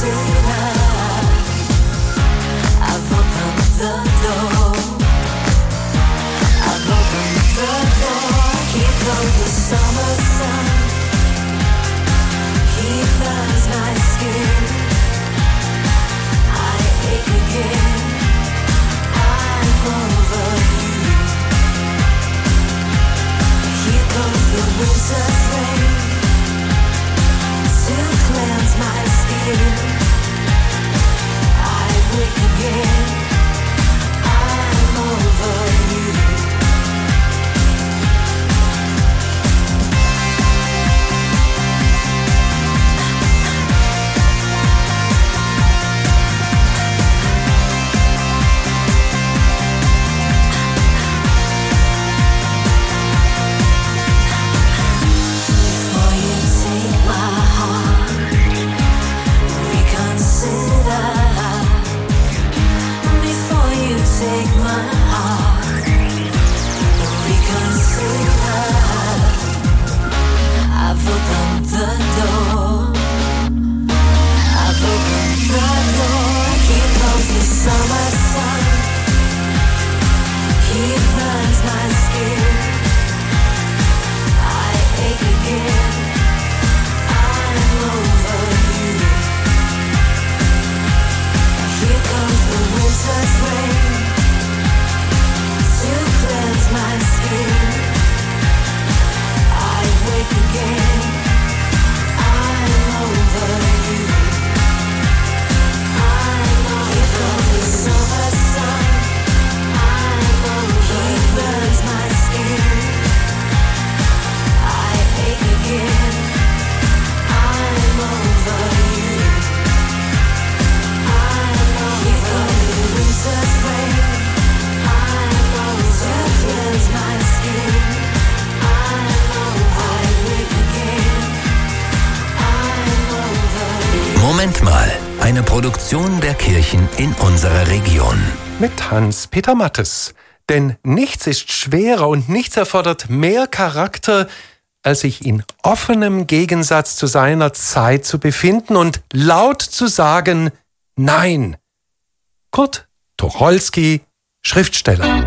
Moment mal, eine Produktion der Kirchen in unserer Region. Mit Hans-Peter Mattes. Denn nichts ist schwerer und nichts erfordert mehr Charakter, als sich in offenem Gegensatz zu seiner Zeit zu befinden und laut zu sagen, nein. Kurt Tucholsky, Schriftsteller.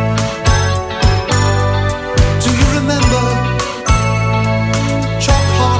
Chocolate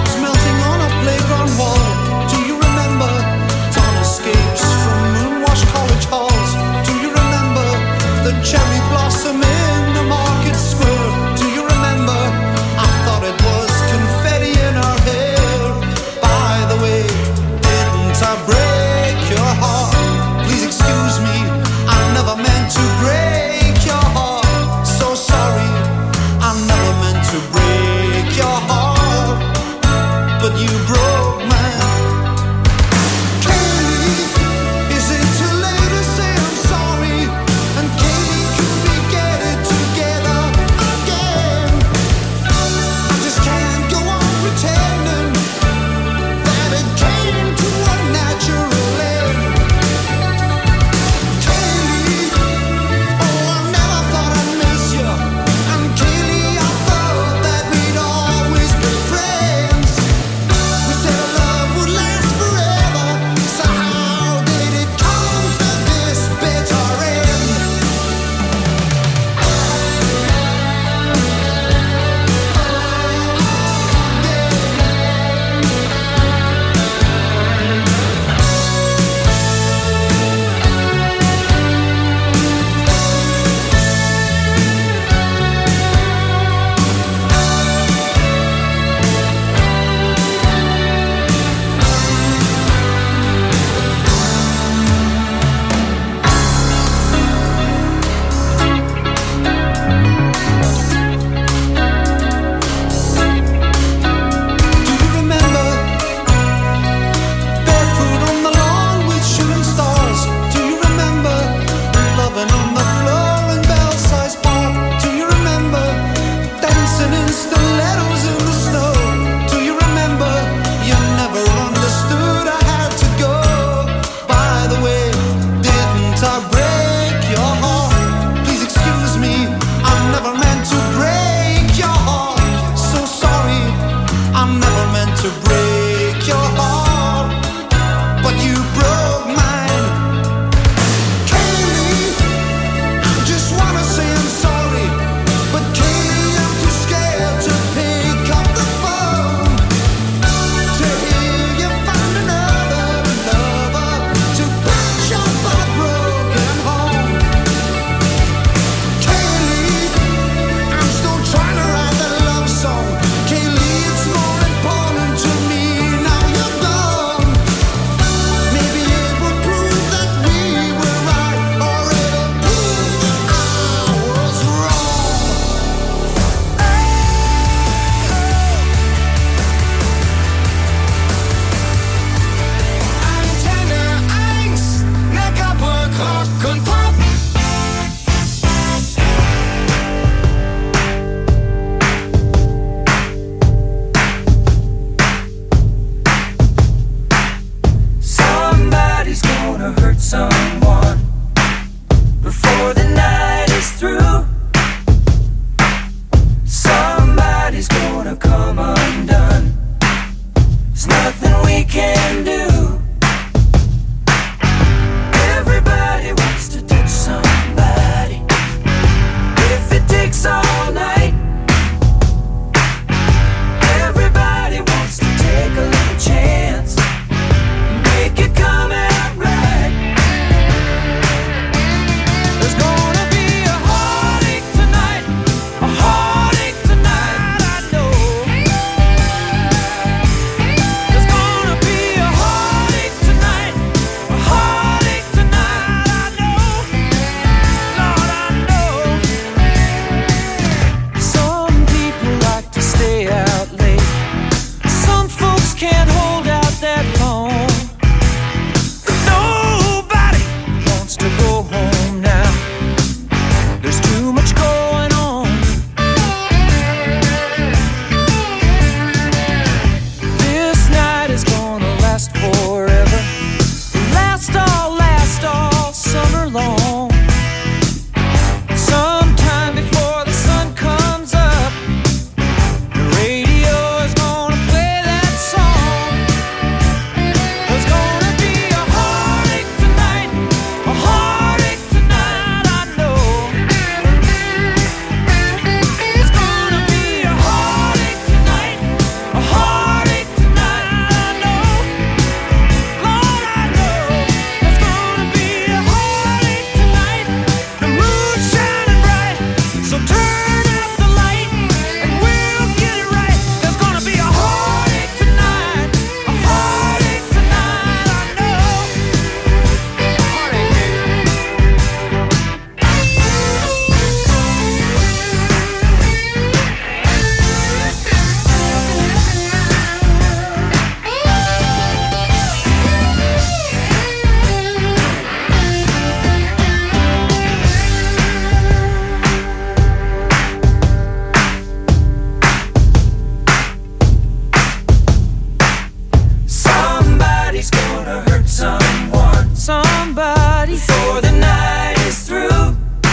everybody before the night is through.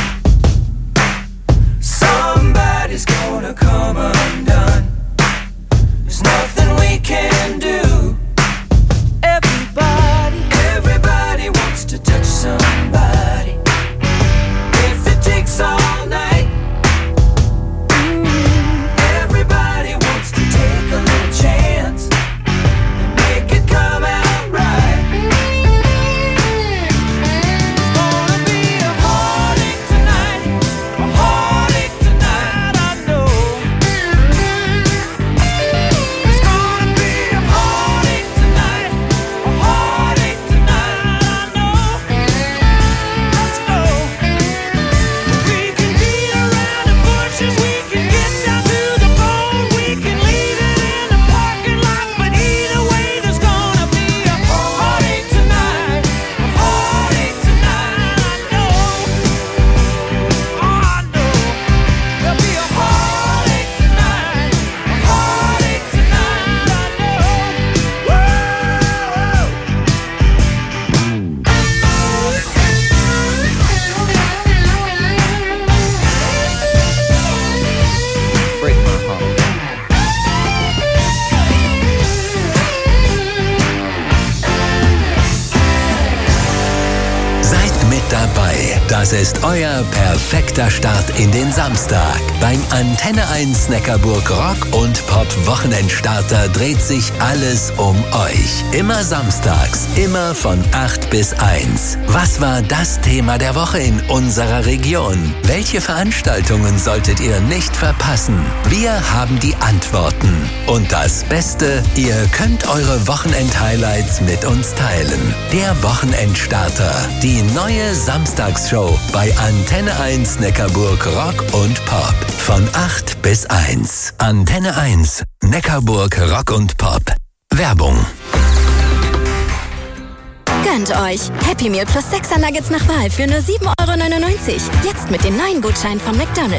Somebody's gonna come undone. There's nothing we can do. Everybody wants to touch somebody. If it takes all night, everybody wants to take a little chance and make it come out right. It's gonna be a heartache tonight, a heartache tonight, I know. It's gonna be a heartache tonight, a heartache tonight, I know. Let's go. We can beat around the bushes, we can get down to the bone, we can leave it in the parking lot, but either way there's gonna be a heartache tonight, a heartache tonight, I know. Oh, I know. There'll be a heartache tonight, a heartache tonight, I know. Woo! Break my heart. Seid mit dabei. Das ist euer perfekter Start in den Samstag. Beim Antenne 1 Neckarburg Rock und Pop Wochenendstarter dreht sich alles um euch. Immer samstags, immer von 8 bis 1. Was war das Thema der Woche in unserer Region? Welche Veranstaltungen solltet ihr nicht verpassen? Wir haben die Antworten. Und das Beste, ihr könnt eure Wochenend-Highlights mit uns teilen. Der Wochenendstarter. Die neue Samstagsshow bei Antenne 1 Neckarburg Rock und Pop. Von 8 bis 1. Antenne 1 Neckarburg Rock und Pop. Werbung. Gönnt euch Happy Meal plus 6er Nuggets nach Wahl für nur 7,99 €. Jetzt mit dem neuen Gutschein von McDonald's.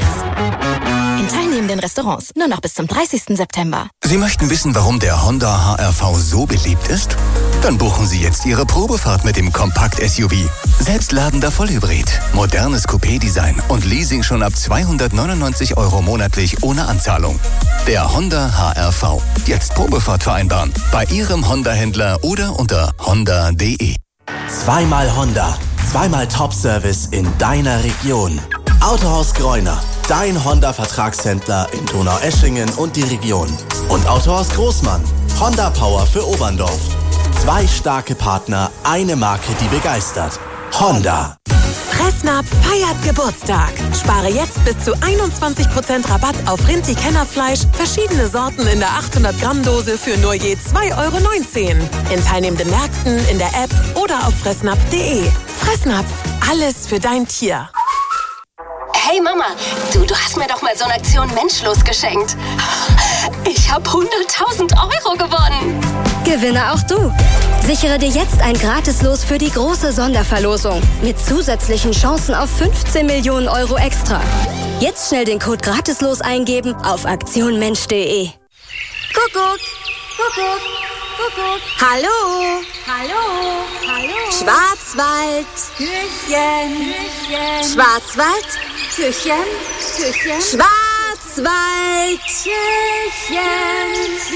In teilnehmenden Restaurants nur noch bis zum 30. September. Sie möchten wissen, warum der Honda HR-V so beliebt ist? Dann buchen Sie jetzt Ihre Probefahrt mit dem Kompakt-SUV. Selbstladender Vollhybrid, modernes Coupé-Design und Leasing schon ab 299 € monatlich ohne Anzahlung. Der Honda HR-V. Jetzt Probefahrt vereinbaren. Bei Ihrem Honda-Händler oder unter honda.de. Zweimal Honda, zweimal Top-Service in deiner Region. Autohaus Greuner, dein Honda-Vertragshändler in Donaueschingen und die Region. Und Autohaus Großmann, Honda Power für Oberndorf. 2 starke Partner, eine Marke, die begeistert. Honda. Fressnapf feiert Geburtstag. Spare jetzt bis zu 21% Rabatt auf Rinti-Kennerfleisch, verschiedene Sorten in der 800-Gramm-Dose für nur je 2,19 €. In teilnehmenden Märkten, in der App oder auf fressnapf.de. Fressnapf, alles für dein Tier. Hey Mama, du hast mir doch mal so eine Aktion Menschlos geschenkt. Ich habe 100.000 € gewonnen. Gewinne auch du. Sichere dir jetzt ein Gratislos für die große Sonderverlosung mit zusätzlichen Chancen auf 15 Millionen € extra. Jetzt schnell den Code Gratislos eingeben auf aktionmensch.de. Kuckuck, Kuckuck, Kuckuck. Hallo, hallo, hallo. Schwarzwald. Küchen, Küchen. Schwarzwald. Küchen, Küchen. Schwarzwald. Küchen,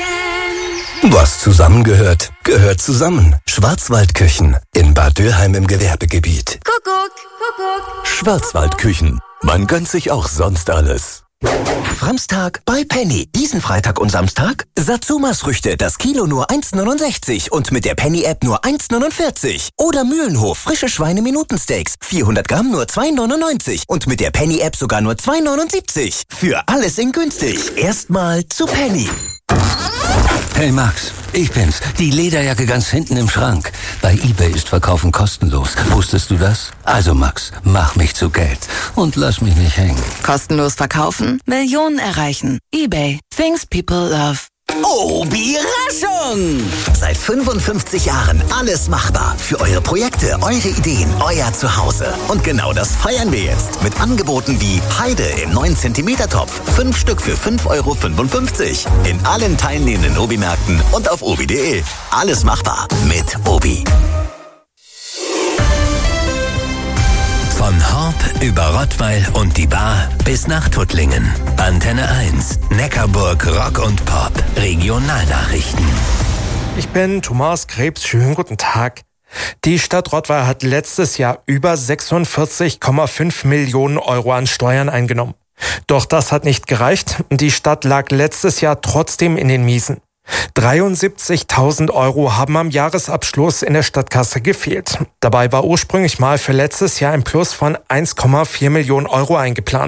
Küchen. Was zusammengehört, gehört zusammen. Schwarzwaldküchen in Bad Dürheim im Gewerbegebiet. Kuckuck, Kuckuck. Schwarzwaldküchen. Man gönnt sich auch sonst alles. Framstag bei Penny. Diesen Freitag und Samstag Satsumas-Früchte, das Kilo nur 1,69 und mit der Penny-App nur 1,49. Oder Mühlenhof, frische Schweine-Minutensteaks, 400 Gramm nur 2,99 und mit der Penny-App sogar nur 2,79. Für alles in günstig. Erstmal zu Penny. Hey Max, ich bin's. Die Lederjacke ganz hinten im Schrank. Bei eBay ist Verkaufen kostenlos. Wusstest du das? Also Max, mach mich zu Geld und lass mich nicht hängen. Kostenlos verkaufen, Millionen erreichen. eBay. Things people love. Obi-Raschung! Seit 55 Jahren alles machbar. Für eure Projekte, eure Ideen, euer Zuhause. Und genau das feiern wir jetzt. Mit Angeboten wie Heide im 9 cm Topf. 5 Stück für 5,55 € In allen teilnehmenden Obi-Märkten und auf obi.de. Alles machbar mit Obi. Pop über Rottweil und die Bar bis nach Tuttlingen. Antenne 1, Neckarburg Rock und Pop, Regionalnachrichten. Ich bin Thomas Krebs, schönen guten Tag. Die Stadt Rottweil hat letztes Jahr über 46,5 Millionen Euro an Steuern eingenommen. Doch das hat nicht gereicht. Die Stadt lag letztes Jahr trotzdem in den Miesen. 73.000 Euro haben am Jahresabschluss in der Stadtkasse gefehlt. Dabei war ursprünglich mal für letztes Jahr ein Plus von 1,4 Millionen Euro eingeplant.